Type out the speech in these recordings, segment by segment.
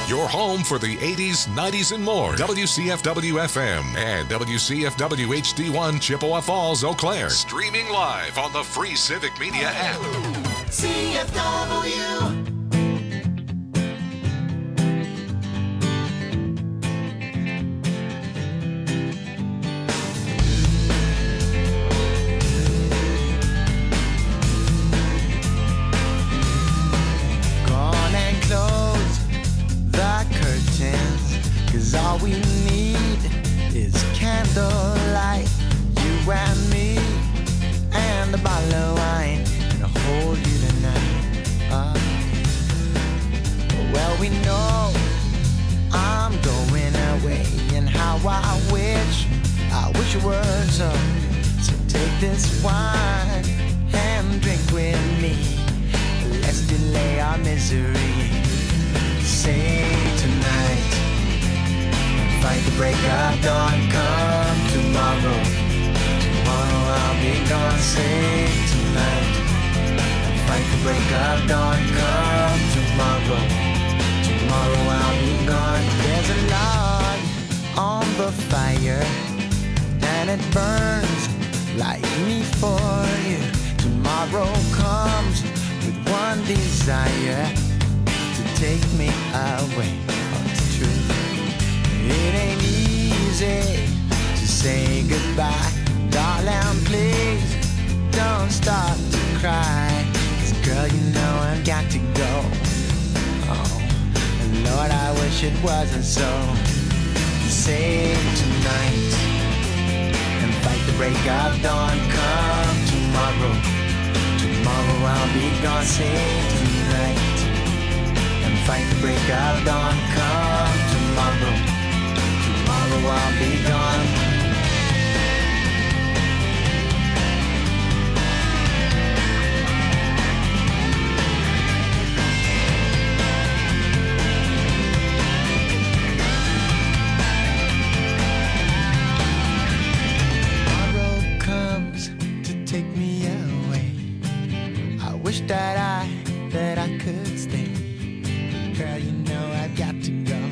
Your home for the 80s, 90s, and more. WCFW-FM and WCFW-HD1 Chippewa Falls, Eau Claire. Streaming live on the free Civic Media app. CFW. All we need is candlelight, you and me, and a bottle of wine, and I'll hold you tonight. Well, we know I'm going away, and how I wish it were so. So take this wine and drink with me. Let's delay our misery. Say tonight. Fight the break of dawn, come tomorrow. Tomorrow I'll be gone, sing tonight. Fight the break of dawn, come tomorrow. Tomorrow I'll be gone. There's a log on the fire, and it burns like me for you. Tomorrow comes with one desire, to take me away. Oh, it's true. It ain't easy to say goodbye. Darling, please don't start to cry. 'Cause girl, you know I've got to go. Oh, and Lord, I wish it wasn't so. Save tonight and fight the break of dawn. Come tomorrow. Tomorrow I'll be gone. Save tonight and fight the break of dawn. Come tomorrow. Tomorrow I'll be gone. Tomorrow comes to take me away. I wish that I could stay. Girl, you know I've got to go.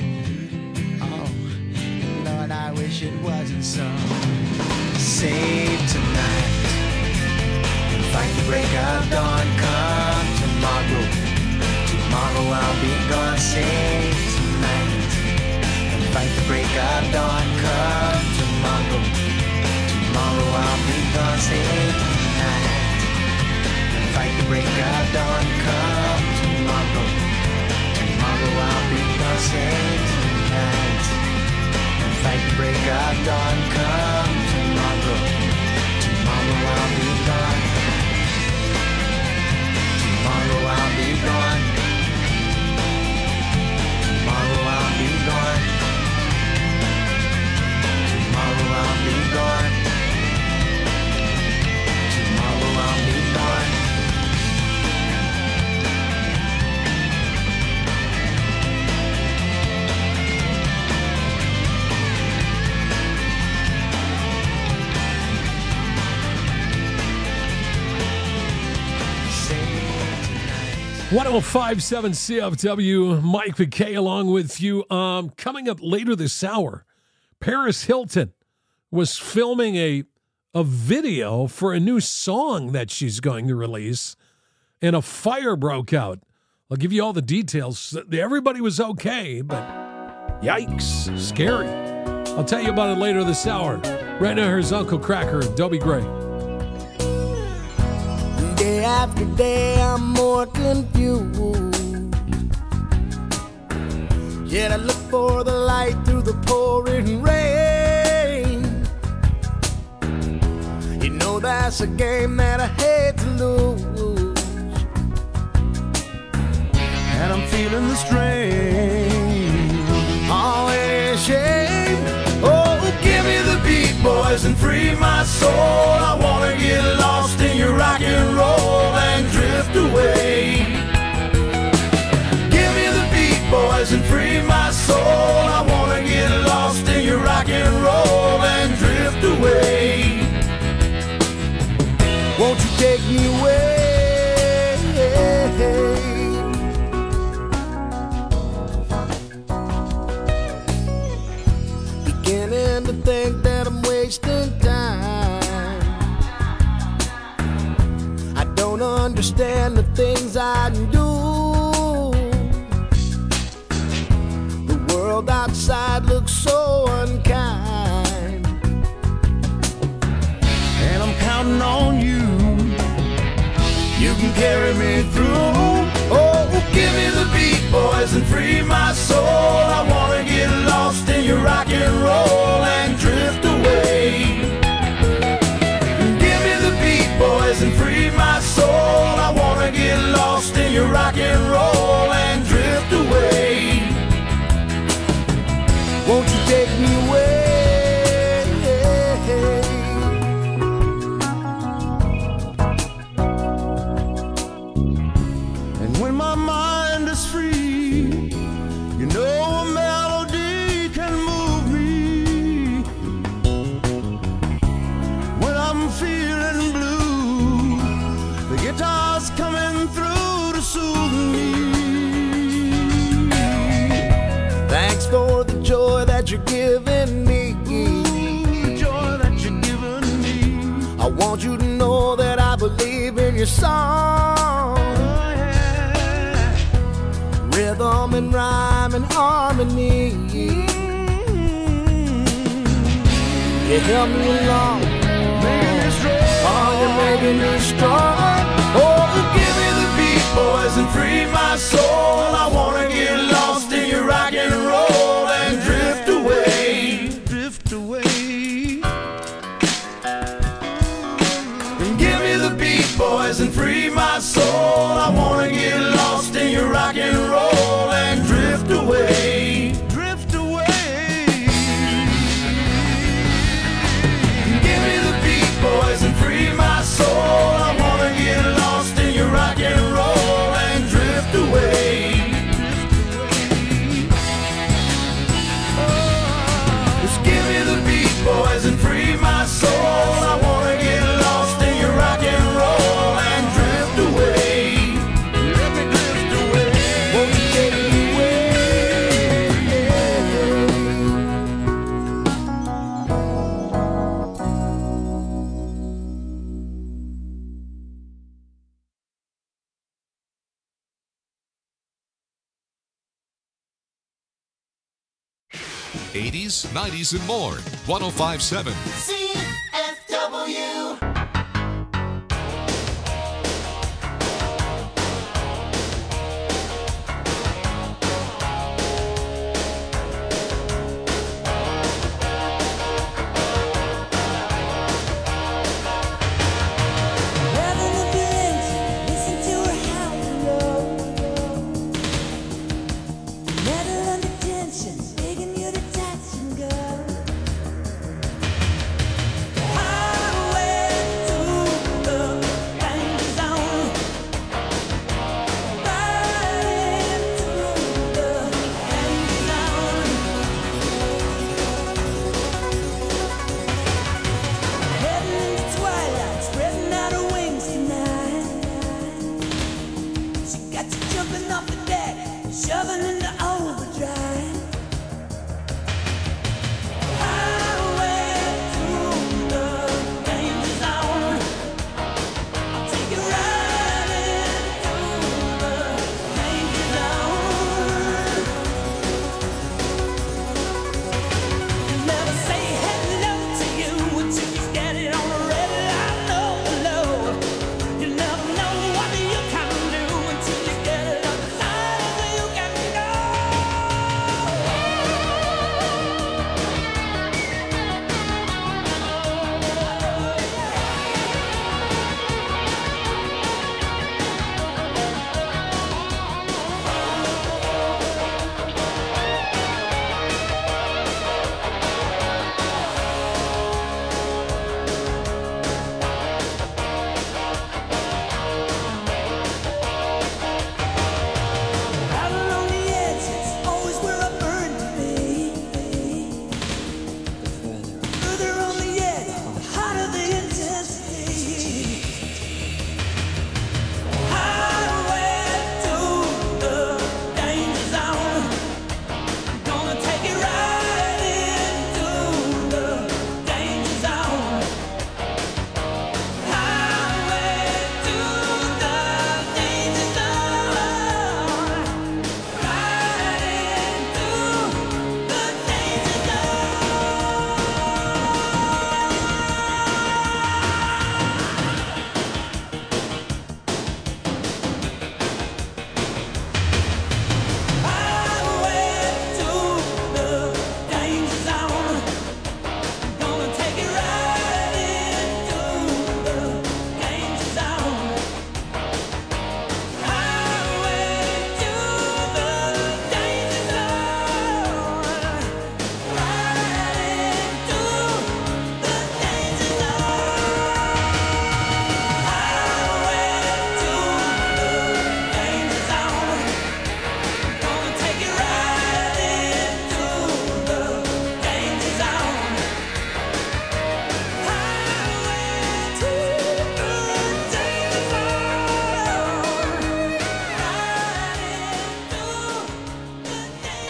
Lord, I wish it wasn't so. Save tonight and fight the break of dawn. Come tomorrow. Tomorrow I'll be gone. Save tonight and fight the break of dawn. Come tomorrow. Tomorrow I'll be gone. Save tonight and fight the break of dawn. Come tomorrow. Tomorrow I'll be gone. Save tonight. Fight the break of dawn, come tomorrow. Tomorrow I'll be gone. Tomorrow I'll be gone. Tomorrow I'll be gone. Tomorrow I'll be gone. Tomorrow I'll be gone. One 1057 CFW, Mike McKay along with you. Coming up later this hour, Paris Hilton was filming a video for a new song that she's going to release, and a fire broke out. I'll give you all the details. Everybody was okay, but yikes, scary. I'll tell you about it later this hour. Right now, here's Uncle Kracker and Dobie Gray. Day after day, I'm more confused. Yet I look for the light through the pouring rain. You know that's a game that I hate to lose, and I'm feeling the strain. Oh, it is shame. Oh, give me the beat, boys, and free my soul. I wanna get lost in your rock and roll and drift away. Give me the beat, boys, and free my soul. I wanna get lost in your rock and roll and drift away. Won't you take me away? understand the things I do. The world outside looks so unkind, and I'm counting on you. You can carry me through. Oh, give me the beat, boys, and free my soul. I wanna get lost in your rock and roll and drift away. Give me the beat, boys, and free my soul. I wanna get lost in your rock and roll and drift away. Won't you take me away? And when my mind is free, you know a melody can move me. When I'm feeling blue, the guitar's coming through to soothe me. Thanks for the joy that you're giving me. The joy that you're giving me. I want you to know that I believe in your song. Rhythm and rhyme and harmony. You help me along, making me strong. Oh, you're making me strong. Oh, give me the beat, boys, and free my soul. I wanna get lost in your rock and roll and drift away. Drift away. And give me the beat, boys, and free my soul. I wanna get lost in your rock and roll and drift away. Drift away. Give me the beat, boys, and free my soul. I wanna get lost in your rock and roll and drift away. Just give me the beat, boys, and free my soul. I wanna get lost in your rock and roll and drift away. Let me drift away. Won't you take me away? '80s, '90s, and more. 105.7. CFW. Shoving into overdrive. Highway through the danger zone. I'll take you right into the danger zone. Never say hello to you until you get it on the red line. No. You never know what you can do until you get it on the line. You can go.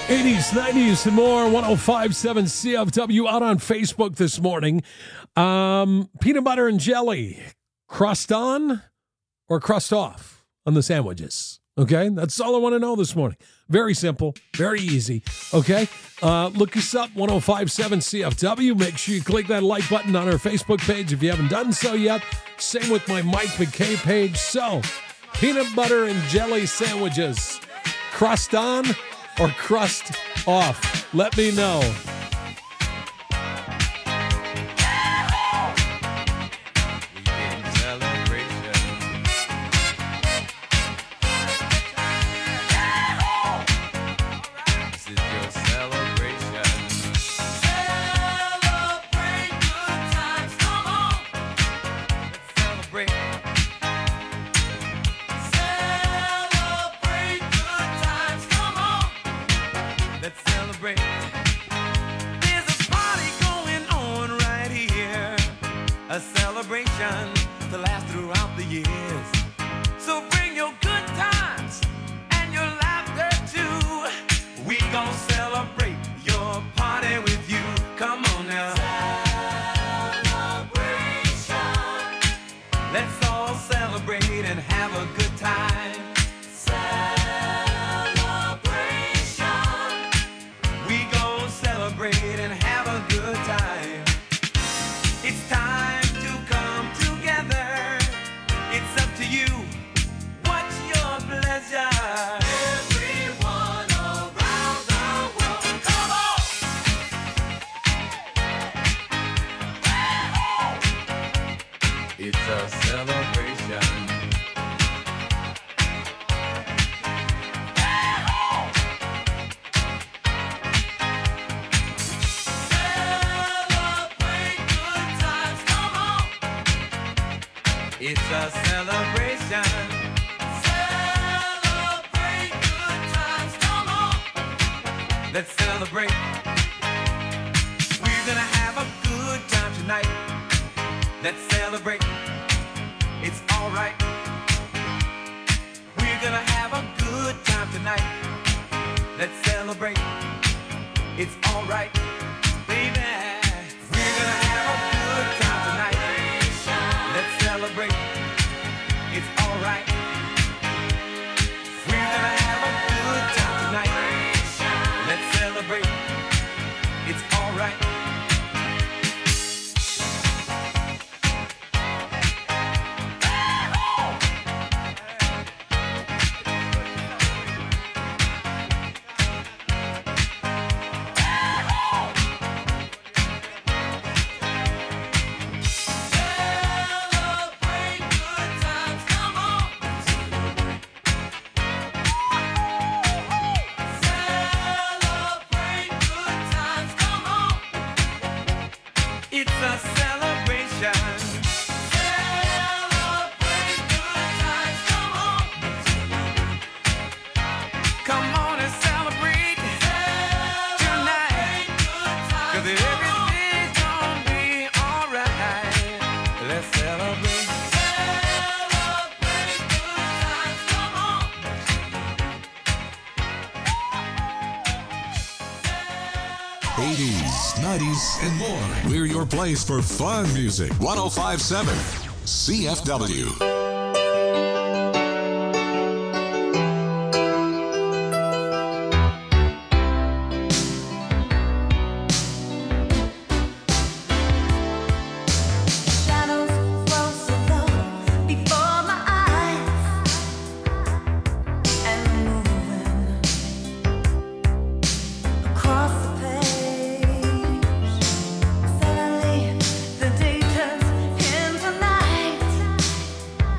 80s, 90s, and more. 105.7 CFW out on Facebook this morning. Peanut butter and jelly. Crust on or crust off on the sandwiches? Okay, that's all I want to know this morning. Very simple, very easy. Okay, look us up, 105.7 CFW. Make sure you click that like button on our Facebook page if you haven't done so yet. Same with my Mike McKay page. So, peanut butter and jelly sandwiches. Crust on or crust off? Let me know. And more. We're your place for fun music. 105.7 CFW. Suddenly, the day turns into night.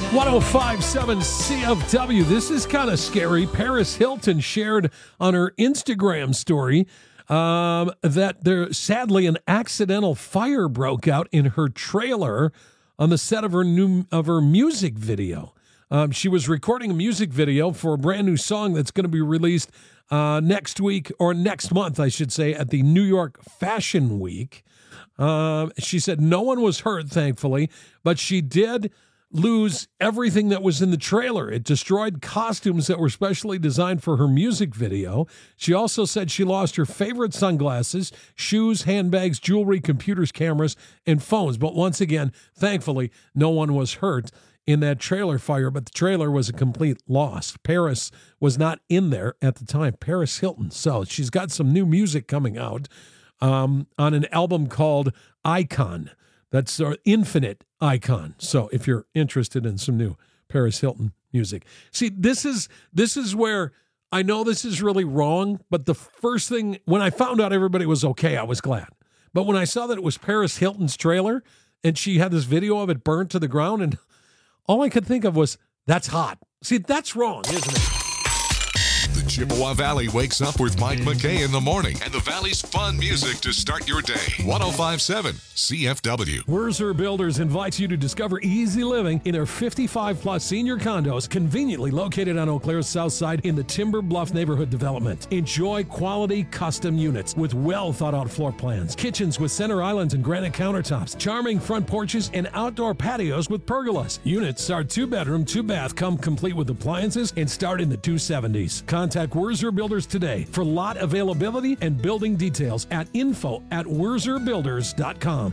1057 CFW. This is kind of scary. Paris Hilton shared on her Instagram story that there sadly an accidental fire broke out in her trailer on the set of her music video. She was recording a music video for a brand new song that's going to be released next week, or next month, I should say, at the New York Fashion Week. She said no one was hurt, thankfully, but she did lose everything that was in the trailer. It destroyed costumes that were specially designed for her music video. She also said she lost her favorite sunglasses, shoes, handbags, jewelry, computers, cameras, and phones. But once again, thankfully, no one was hurt in that trailer fire, but the trailer was a complete loss. Paris was not in there at the time. Paris Hilton. So she's got some new music coming out on an album called Icon. That's Infinite Icon. So if you're interested in some new Paris Hilton music. See, this is where I know this is really wrong, but the first thing, when I found out everybody was okay, I was glad. But when I saw that it was Paris Hilton's trailer and she had this video of it burnt to the ground, and all I could think of was, that's hot. See, that's wrong, isn't it? The Chippewa Valley wakes up with Mike McKay in the morning and the Valley's fun music to start your day. 1057 CFW. Wurzer Builders invites you to discover easy living in their 55-plus senior condos conveniently located on Eau Claire's south side in the Timber Bluff neighborhood development. Enjoy quality custom units with well-thought-out floor plans, kitchens with center islands and granite countertops, charming front porches, and outdoor patios with pergolas. Units are 2-bedroom, 2-bath, come complete with appliances, and start in the 270s. Contact Wurzer Builders today for lot availability and building details at info@wurzerbuilders.com.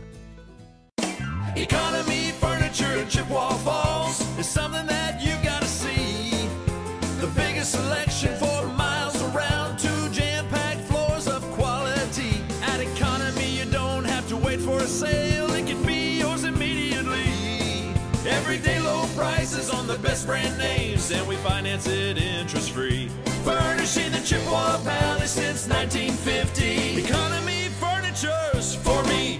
Economy Furniture in Chippewa Falls is something that you gotta see. The biggest selection for miles around, 2 jam-packed floors of quality. At Economy, you don't have to wait for a sale, it can be yours immediately. Everyday low prices on the best brand names, and we finance it interest-free. Furnishing the Chippewa Valley since 1950. Economy Furniture's for me.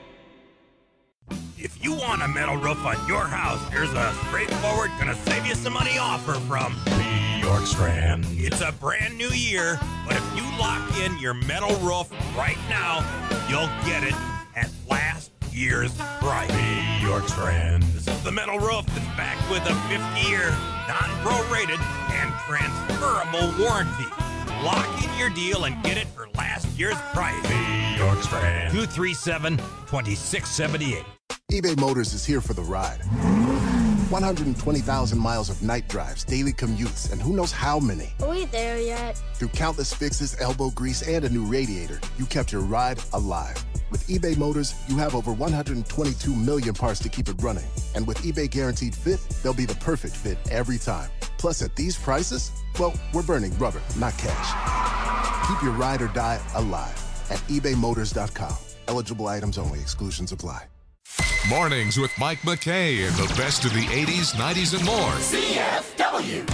If you want a metal roof on your house, here's a straightforward, gonna save you some money offer from Bjorkstrand. It's a brand new year, but if you lock in your metal roof right now, you'll get it at last year's price. Bjorkstrand. This is the metal roof that's backed with a 50-year, non-prorated, and transferable warranty. Lock in your deal and get it for last year's price. Bjorkstrand. 237-2678. eBay Motors is here for the ride. 120,000 miles of night drives, daily commutes, and who knows how many. Are we there yet? Through countless fixes, elbow grease, and a new radiator, you kept your ride alive. With eBay Motors, you have over 122 million parts to keep it running. And with eBay Guaranteed Fit, they'll be the perfect fit every time. Plus, at these prices, well, we're burning rubber, not cash. Keep your ride or die alive at ebaymotors.com. Eligible items only. Exclusions apply. Mornings with Mike McKay and the best of the 80s, 90s, and more. CFW.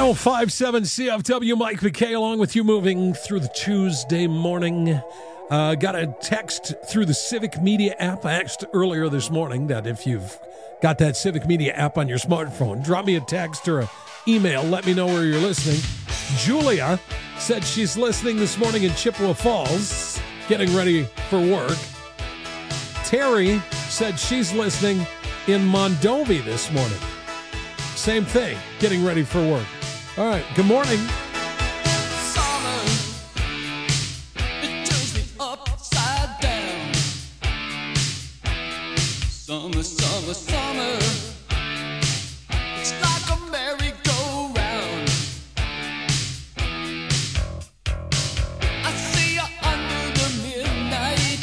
1057 CFW, Mike McKay, along with you, moving through the Tuesday morning. Got a text through the Civic Media app. I asked earlier this morning that if you've got that Civic Media app on your smartphone, drop me a text or an email. Let me know where you're listening. Julia said she's listening this morning in Chippewa Falls, getting ready for work. Terry said she's listening in Mondovi this morning. Same thing, getting ready for work. All right, good morning. Summer, it turns me upside down. Summer, summer, summer. It's like a merry-go-round. I see you under the midnight,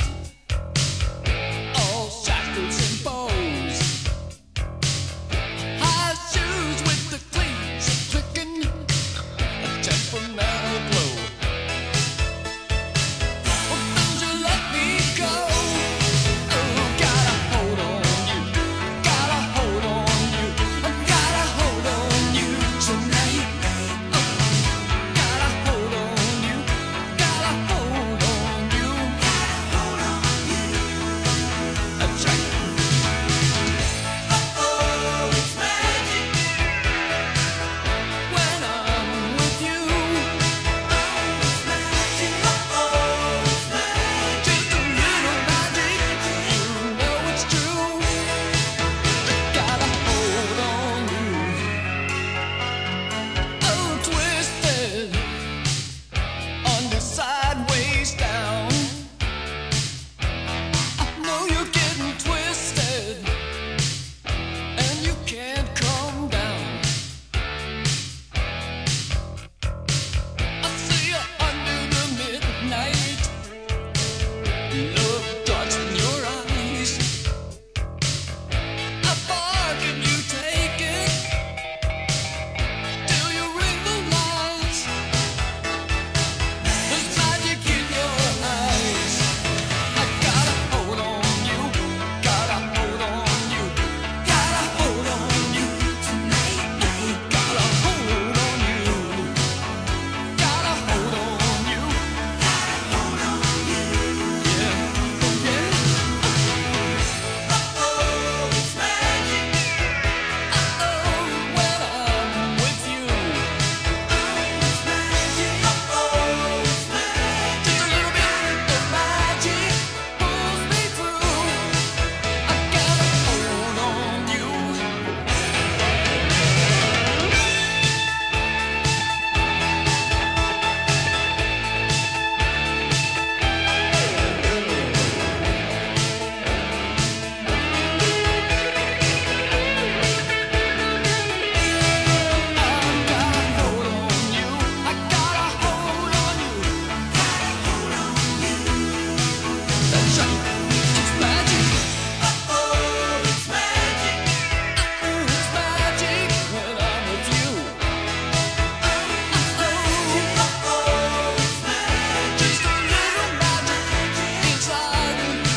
all shackles and bows. High shoes with the cleats clicking, a temperamental glow. Oh, don't you let me go. Oh, gotta hold on you, gotta hold on you. I gotta hold on you tonight. Oh, gotta hold on you, gotta hold on you, gotta hold on you. That's right. Oh, it's magic when I'm with you. Oh, it's magic. Oh, it's magic. Just a little magic. You know it's true. Gotta hold on you. Oh, twisted under sideways down. I know you're getting twisted, and you can't calm down. I see you under the midnight, love darts in your eyes. How far can you take it till you realize there's magic in your eyes? I gotta hold on you, gotta hold on you, gotta hold on you tonight. Gotta hold on you, gotta hold on you, gotta hold on you. Yeah, yeah. Oh, it's magic. Oh, when I'm with you. Oh, it's magic. Oh, it's magic. Just a little bit of magic pulls me through. I gotta hold on you. That's right, it's magic. Oh, it's magic. It's magic when I'm with you. Oh, it's magic. Just a little magic inside of you.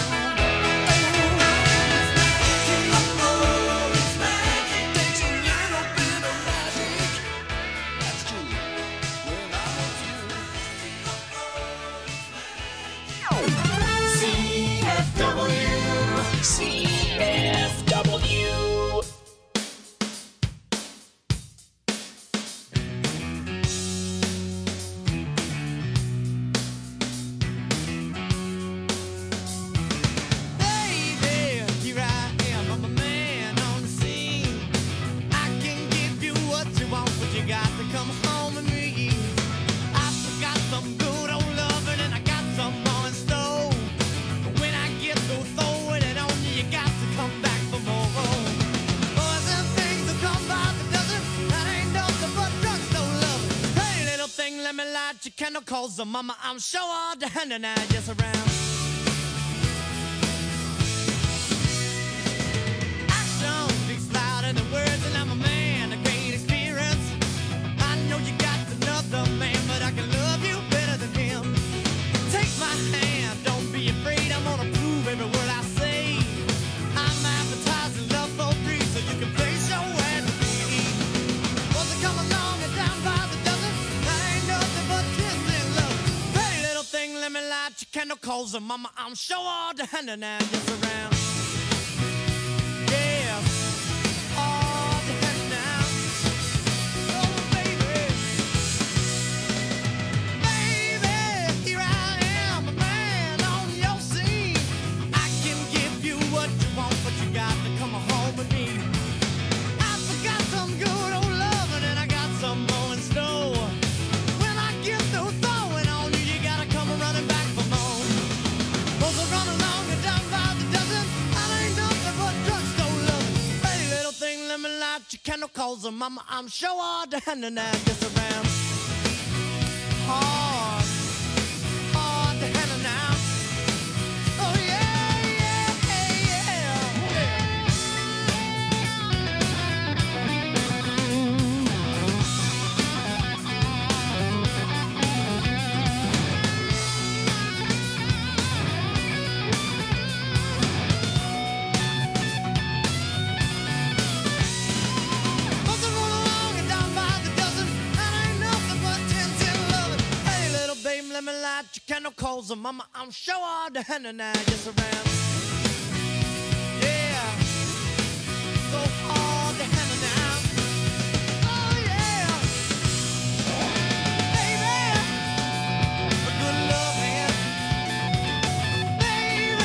Oh, it's magic. Takes a little bit of magic. That's true when I'm with you. CFW. Baby, here I am, I'm a man on the scene. I can give you what you want, but you got to come home with me. I've got some good old loving and I got some more in store. But when I get through throwing it on you, you got to come back for more. Boys and things that come by the dozen, that ain't nothing but drugstore loving. Hey, little thing, let me light your candle, 'cause mama, I'm sure all the hand and I just around. Action speaks louder than words, and I'm a man of great experience. I know you got another man, but I can love you better than him. Take my hand, don't be afraid, I'm gonna prove every word I say. I'm advertising love for free, so you can place your ad with me. Won't you come along and down candle calls her mama. I'm sure all the hand now just around. Yeah, all the hand now. Oh, baby. Baby, here I am, a man on your scene. I can give you what you want, but you got to come home with me. I forgot some good old loving, and I got some more in store. When I get through throwing on you, you gotta come running back for more. Those are running along and down by the dozen. That ain't nothing but drugstore loving. Pretty little thing, let me light your candle, calls her mama. I'm sure all the hand and that gets around. Hard, hard to handle now. Oh yeah, yeah, yeah. Those are rolling along and down by the dozen. That ain't nothing but 10 loving. Hey, little baby, let me light your candle, calls her mama. I'm sure all the hand and now just around. Yeah, so hard to handle now. Oh yeah, baby, a good loving, baby,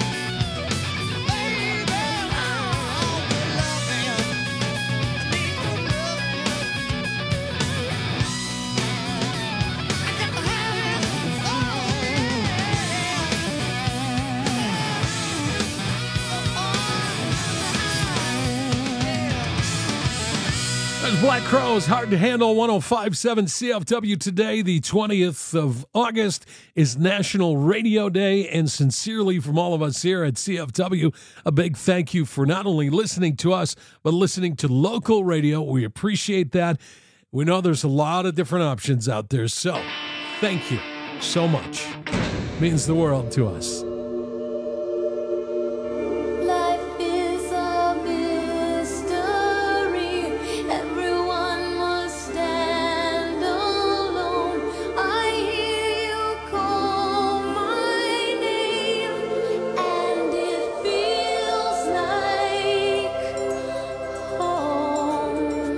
oh, good loving. I need good loving. I got to have it. Oh There's Black Crowes, Hard to Handle, 105.7 CFW today. The 20th of August is National Radio Day, and sincerely from all of us here at CFW, a big thank you for not only listening to us, but listening to local radio. We appreciate that. We know there's a lot of different options out there, so thank you so much. Means the world to us. Life is a mystery. Everyone must stand alone. I hear you call my name, and it feels like home.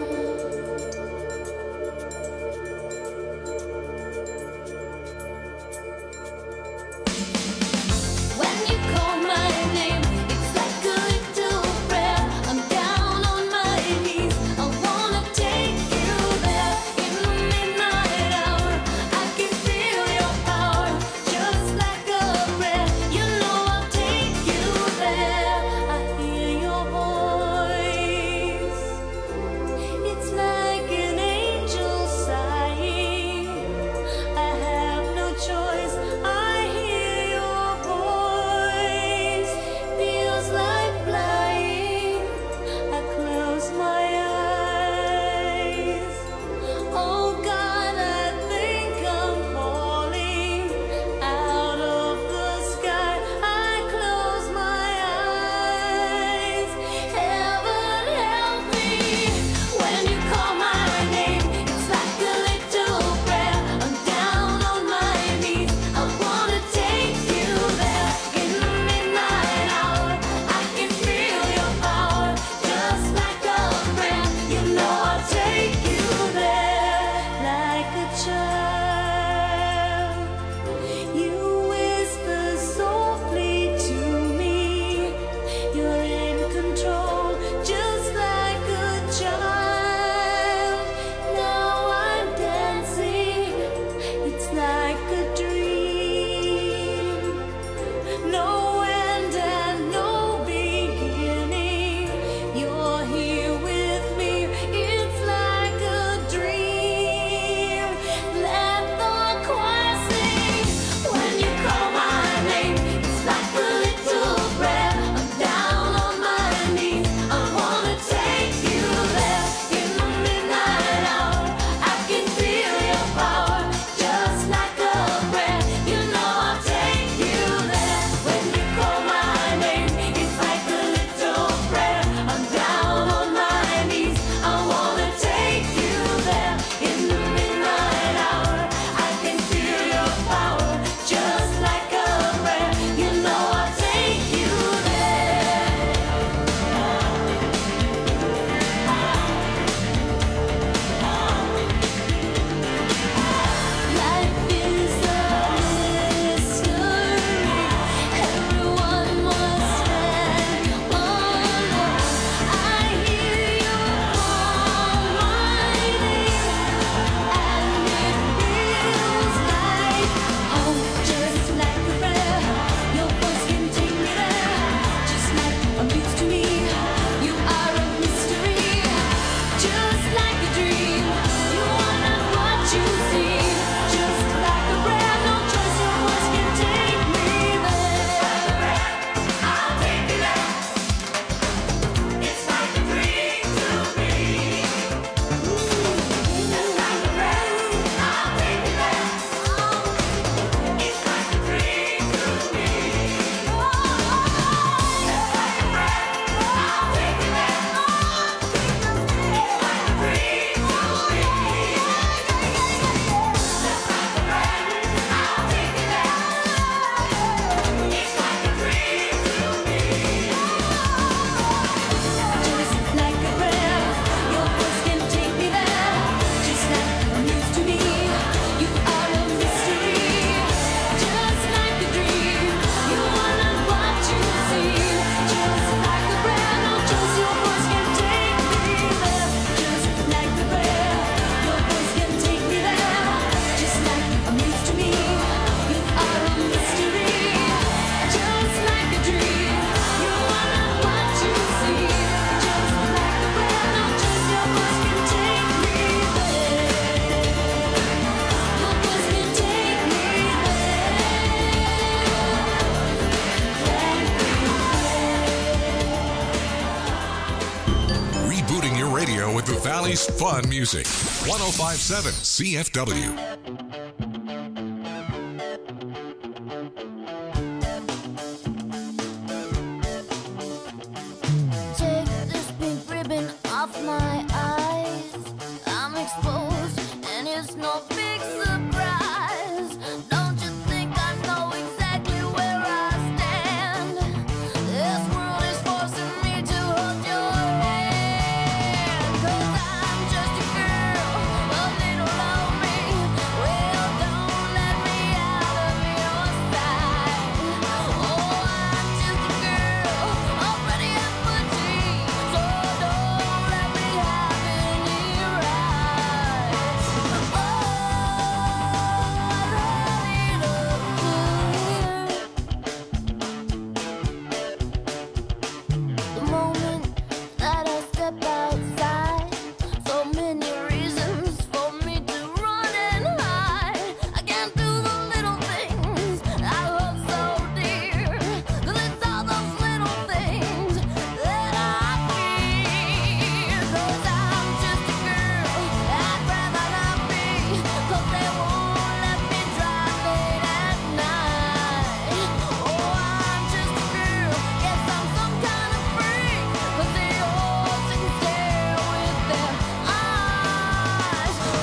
Valley's fun music. 1057 CFW. Take this pink ribbon off my eyes. I'm exposed, and it's no big surprise. Don't you think I know exactly where I stand? This world is forcing me to hold your hand. 'Cause I'm just a girl, a little lonely. Well, don't let me out of your sight. Oh, I'm just a girl, already at my dreams. So don't let me have any rights. Oh, the moment that I step outside, so many reasons for me to run and hide. I can't do the little things I hold so dear, 'cause it's all those little things that I fear. 'Cause I'm just a girl, I'd rather not be, 'cause they won't let me drive late at night. Oh, I'm just a girl, guess I'm some kind of freak, 'cause they all sit and stare with their eyes. Oh,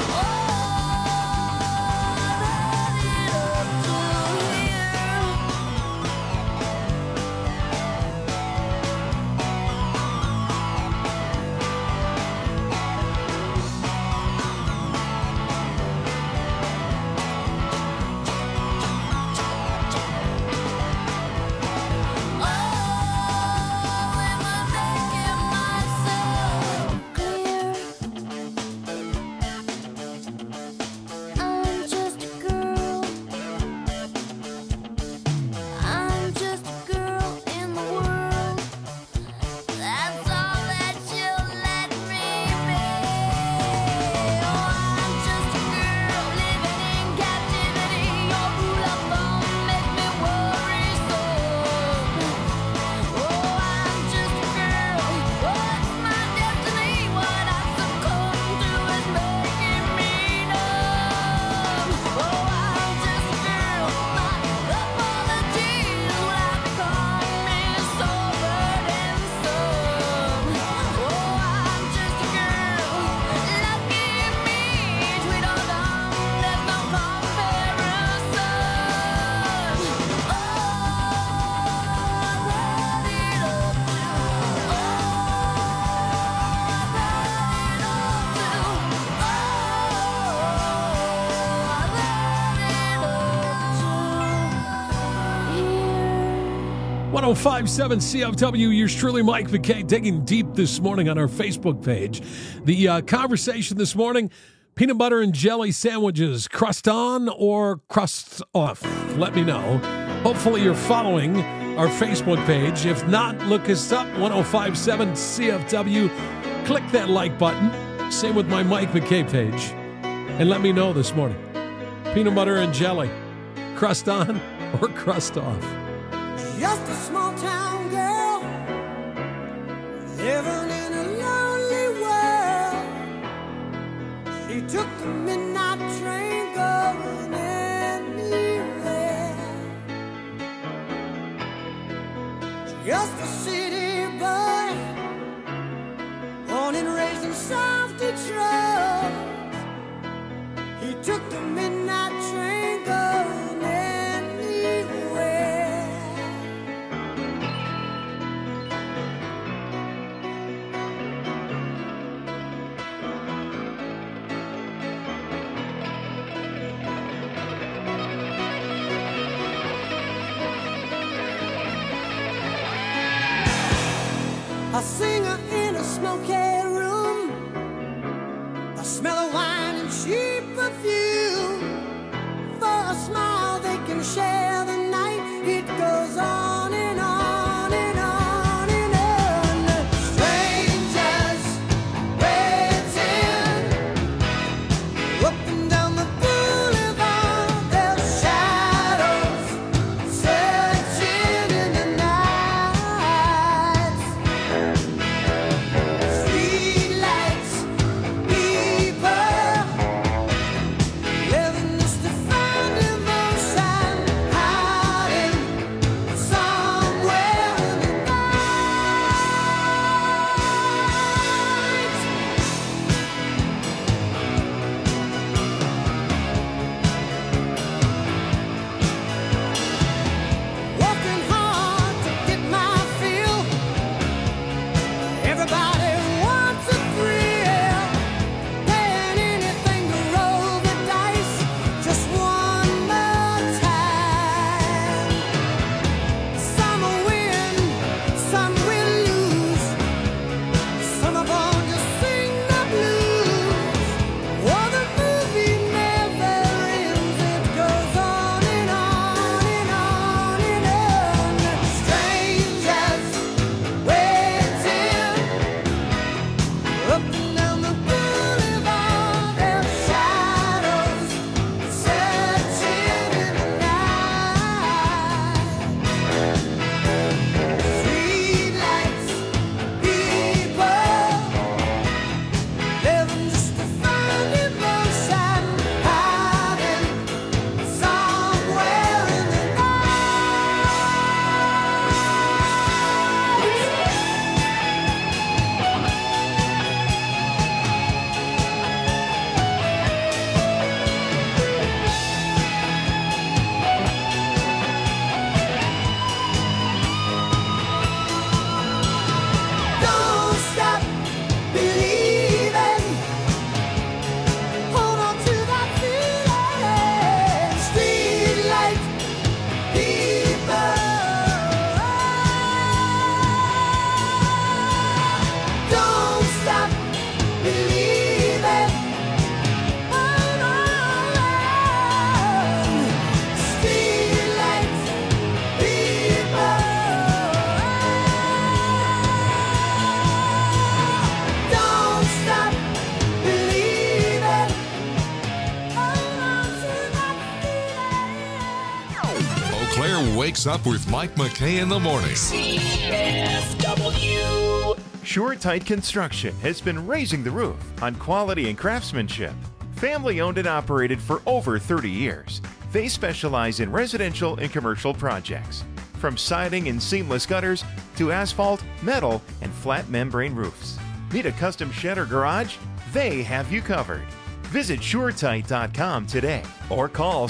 am I making myself clear? I'm just a girl. I'm just a girl in the world. That's all that you'll let me be. Oh, I'm just a girl living in captivity. Your rule of thumb makes me worry so. Oh, I'm just a girl. What's my destiny? What I succumb to is making me numb. Oh, I'm just a girl. My apologies would have become me so burdensome. Oh, I'm just a girl. Lucky me, sweet or dumb, there's no comparison. Oh, here. 1057 CFW, yours truly, Mike McKay, digging deep this morning on our Facebook page. The conversation this morning, peanut butter and jelly sandwiches, crust on or crust off? Let me know. Hopefully you're following our Facebook page. If not, look us up, 1057 CFW. Click that like button. Same with my Mike McKay page. And let me know this morning. Peanut butter and jelly, crust on or crust off? Just a small town girl living in a lonely world. She took the midnight train going anywhere. Just a city boy, born and raised in South Detroit. He took the midnight train going anywhere. A singer in a smoky room, the smell of wine and cheap perfume. For a smile they can share the night. It goes on and on and on and on. Strangers waiting up and down the boulevard. Their shadows searching in the night. Street Claire wakes up with Mike McKay in the morning. CFW. SureTight Construction has been raising the roof on quality and craftsmanship. Family owned and operated for over 30 years. They specialize in residential and commercial projects, from siding and seamless gutters to asphalt, metal, and flat membrane roofs. Need a custom shed or garage? They have you covered. Visit SureTight.com today or call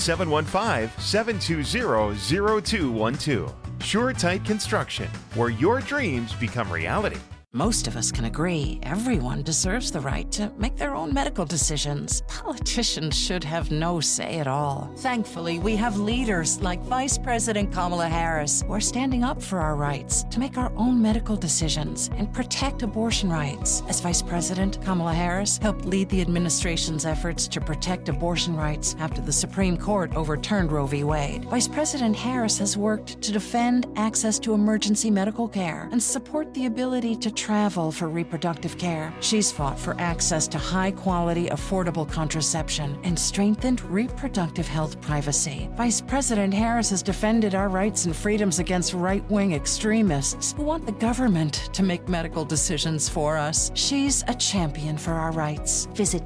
715-720-0212. SureTight Construction, where your dreams become reality. Most of us can agree everyone deserves the right to make their own medical decisions. Politicians should have no say at all. Thankfully, we have leaders like Vice President Kamala Harris who are standing up for our rights to make our own medical decisions and protect abortion rights. As Vice President, Kamala Harris helped lead the administration's efforts to protect abortion rights after the Supreme Court overturned Roe v. Wade. Vice President Harris has worked to defend access to emergency medical care and support the ability to travel for reproductive care. She's fought for access to high-quality, affordable contraception and strengthened reproductive health privacy. Vice President Harris has defended our rights and freedoms against right-wing extremists who want the government to make medical decisions for us. She's a champion for our rights. Visit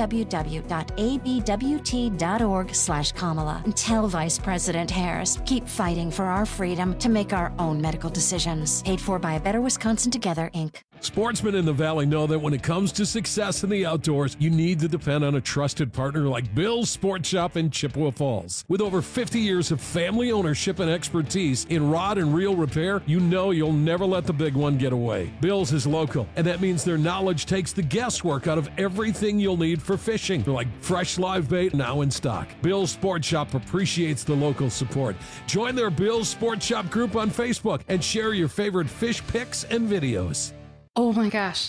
www.abwt.org/Kamala and tell Vice President Harris, keep fighting for our freedom to make our own medical decisions. Paid for by A Better Wisconsin Together, Inc. Sportsmen in the Valley know that when it comes to success in the outdoors, you need to depend on a trusted partner like Bill's Sport Shop in Chippewa Falls. With over 50 years of family ownership and expertise in rod and reel repair, you know you'll never let the big one get away. Bill's is local, and that means their knowledge takes the guesswork out of everything you'll need for fishing, like fresh live bait now in stock. Bill's Sport Shop appreciates the local support. Join their Bill's Sport Shop group on Facebook and share your favorite fish pics and videos. Oh my gosh.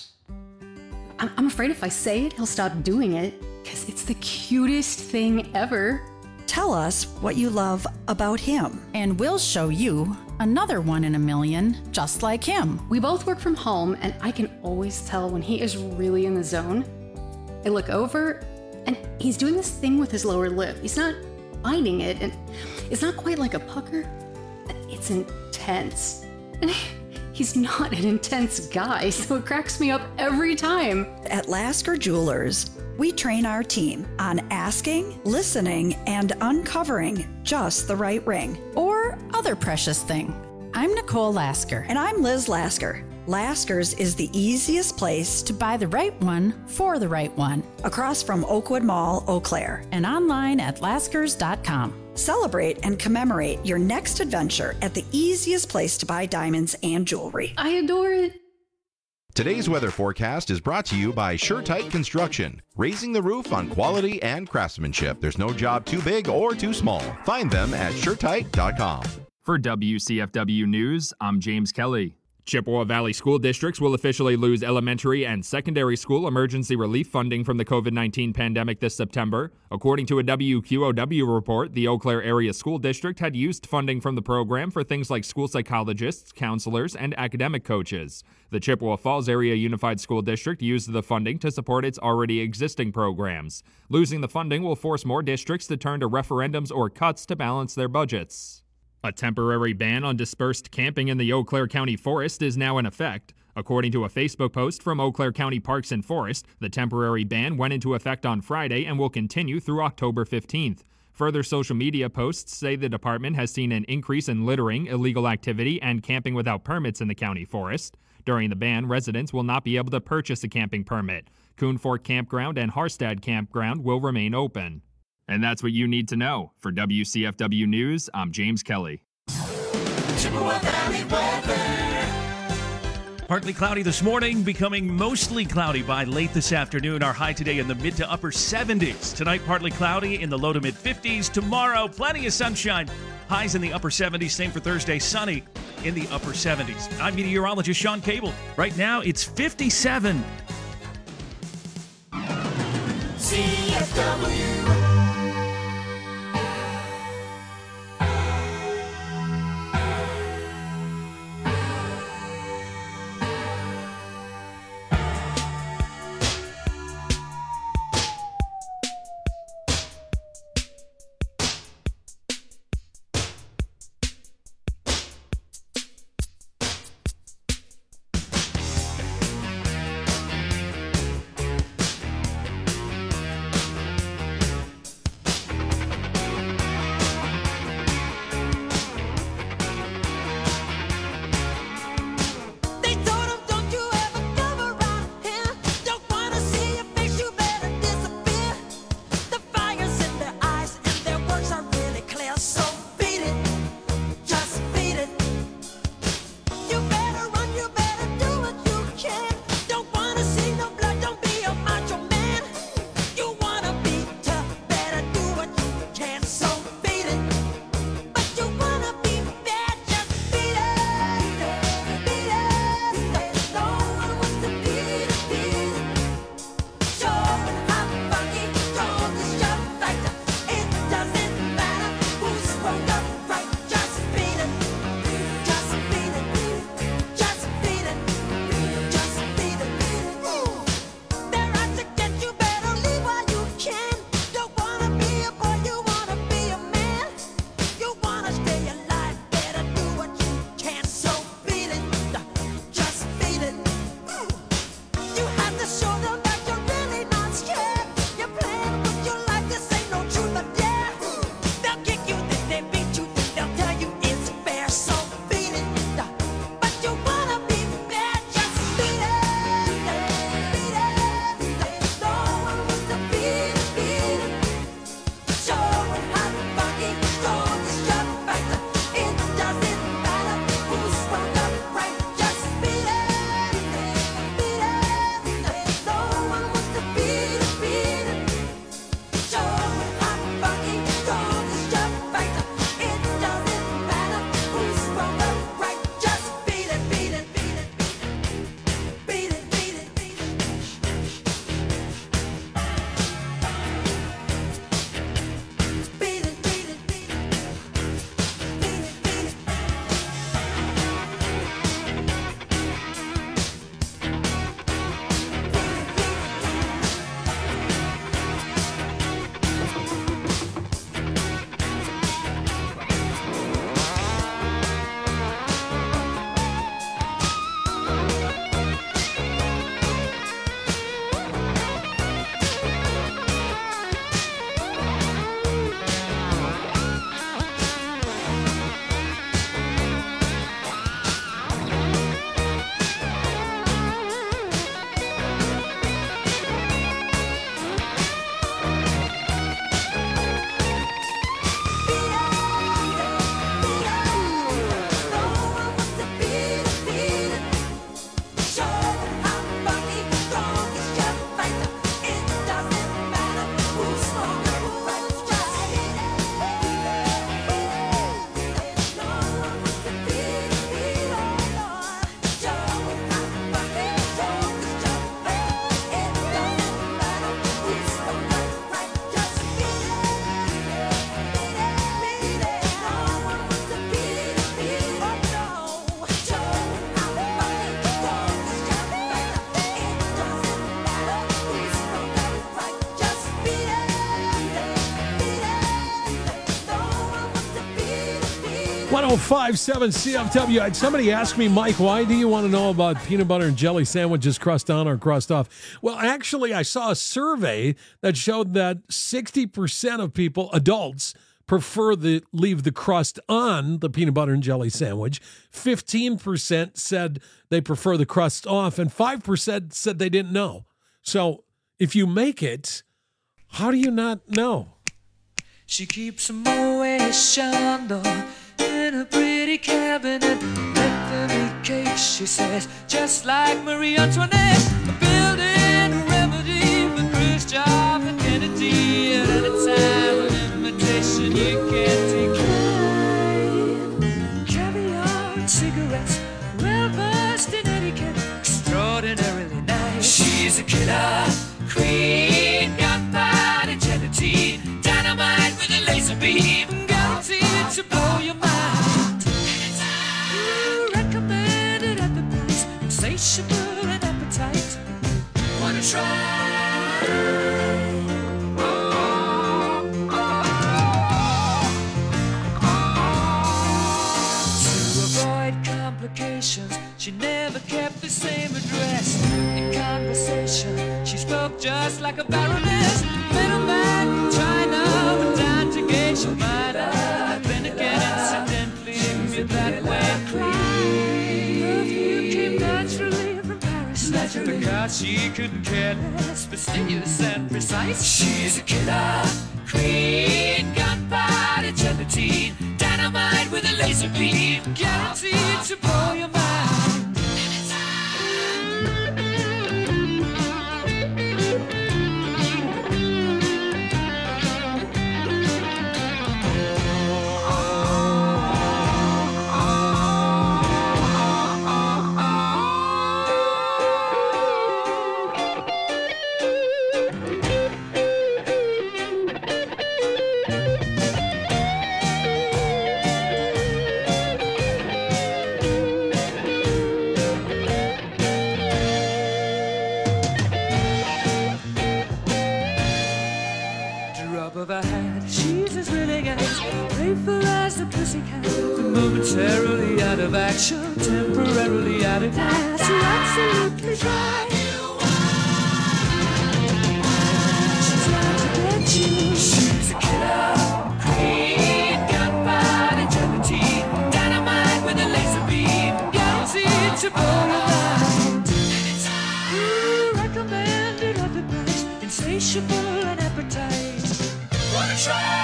I'm afraid if I say it, he'll stop doing it, because it's the cutest thing ever. Tell us what you love about him, and we'll show you another one in a million just like him. We both work from home, and I can always tell when he is really in the zone. I look over, and he's doing this thing with his lower lip. He's not biting it, and it's not quite like a pucker. It's intense. And he's not an intense guy, so it cracks me up every time. At Lasker Jewelers, we train our team on asking, listening, and uncovering just the right ring. Or other precious thing. I'm Nicole Lasker. And I'm Liz Lasker. Lasker's is the easiest place to buy the right one for the right one. Across from Oakwood Mall, Eau Claire. And online at laskers.com. Celebrate and commemorate your next adventure at the easiest place to buy diamonds and jewelry. I adore it. Today's weather forecast is brought to you by SureTight Construction, raising the roof on quality and craftsmanship. There's no job too big or too small. Find them at SureTight.com. For WCFW News, I'm James Kelly. Chippewa Valley school districts will officially lose elementary and secondary school emergency relief funding from the COVID-19 pandemic this September. According to a WQOW report, the Eau Claire Area School District had used funding from the program for things like school psychologists, counselors, and academic coaches. The Chippewa Falls Area Unified School District used the funding to support its already existing programs. Losing the funding will force more districts to turn to referendums or cuts to balance their budgets. A temporary ban on dispersed camping in the Eau Claire County Forest is now in effect. According to a Facebook post from Eau Claire County Parks and Forest, the temporary ban went into effect on Friday and will continue through October 15th. Further social media posts say the department has seen an increase in littering, illegal activity, and camping without permits in the county forest. During the ban, residents will not be able to purchase a camping permit. Coon Fork Campground and Harstad Campground will remain open. And that's what you need to know. For WCFW News, I'm James Kelly. Chippewa Valley weather. Partly cloudy this morning, becoming mostly cloudy by late this afternoon. Our high today in the mid to upper 70s. Tonight, partly cloudy in the low to mid 50s. Tomorrow, plenty of sunshine. Highs in the upper 70s. Same for Thursday, sunny in the upper 70s. I'm meteorologist Sean Cable. Right now, it's 57. CFW. 105.7 CFW. Somebody asked me, Mike, why do you want to know about peanut butter and jelly sandwiches crust on or crust off? Well, actually, I saw a survey that showed that 60% of people, adults, prefer leave the crust on the peanut butter and jelly sandwich. 15% said they prefer the crust off, and 5% said they didn't know. So if you make it, how do you not know? She keeps a Moet Chandon in a pretty cabinet. Let them eat cake, she says, just like Marie Antoinette. Building a remedy for Khrushchev and Kennedy at any time. An imitation you can't decline. Caviar and cigarettes, well versed in etiquette, extraordinarily nice. She's a killer queen, gunpowder and gelatine, dynamite with a laser beam, guaranteed to blow your mind. Recommended at the price, insatiable and appetite. Wanna try? To avoid complications, she never kept the same address. In conversation, she spoke just like a baroness. Middleman from China, but down to gauge your mind. I've been again incidentally with that way. Perfume came naturally from Paris, because she couldn't care less, fastidious and precise. She's a killer queen, gunpowder gelatine, dynamite with a laser beam, guaranteed to blow your mind. Drop of a hat, she's as willing as playful as the pussycat. Momentarily out of action, temporarily out of class. You're absolutely dry. She's out to get you. She's a killer queen, gunpowder gelatine, dynamite with a laser beam, guaranteed to blow your mind. Recommended at the price, insatiable and appetite. Wanna try?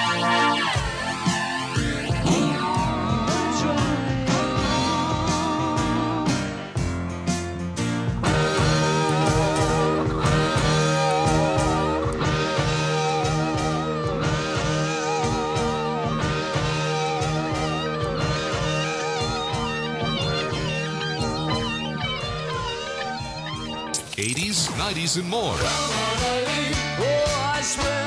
'80s, '90s, and more. Oh, I swear.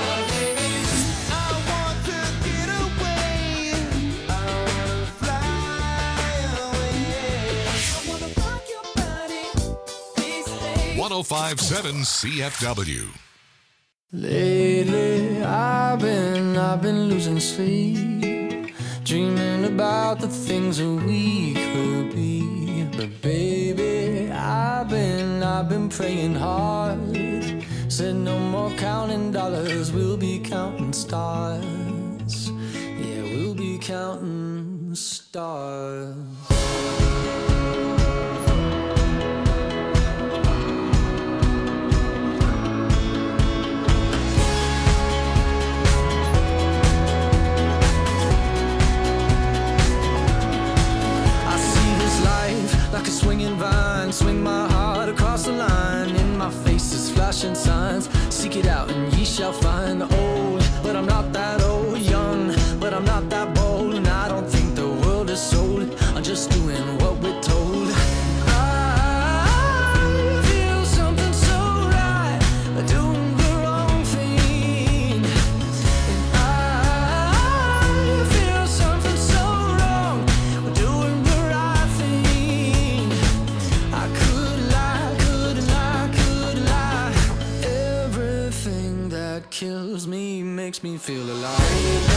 Yeah. 105.7 CFW. Lately, I've been losing sleep, dreaming about the things that we could be. But baby, I've been praying hard. Said no more counting dollars, we'll be counting stars. Yeah, we'll be counting stars. Like a swinging vine, swing my heart across the line. In my face is flashing signs. Seek it out and ye shall find. Old, but I'm not that old. Young, but I'm not that bold. And I don't think the world is sold. I'm just doing what we're told. I feel something so right, doing the wrong thing. And I feel something so wrong, doing the right thing. I could lie, couldn't lie, could lie. Everything that kills me makes me feel alive.